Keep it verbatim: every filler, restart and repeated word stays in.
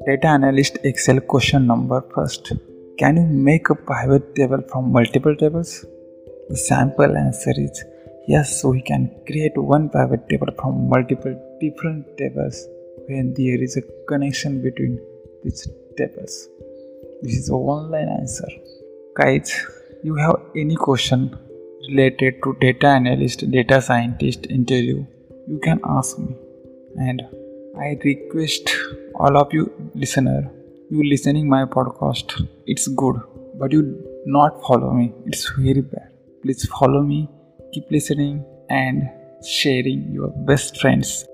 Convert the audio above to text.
Data analyst Excel question number first. Can you make a pivot table from multiple tables? The sample answer is yes, we can create one pivot table from multiple different tables when there is a connection between these tables. This is a one-line answer. Guys, you have any question related to data analyst, data scientist interview, you can ask me. And I request all of you listener, you listening my podcast, it's good, but you not follow me, it's very bad. Please follow me, keep listening and sharing your best friends.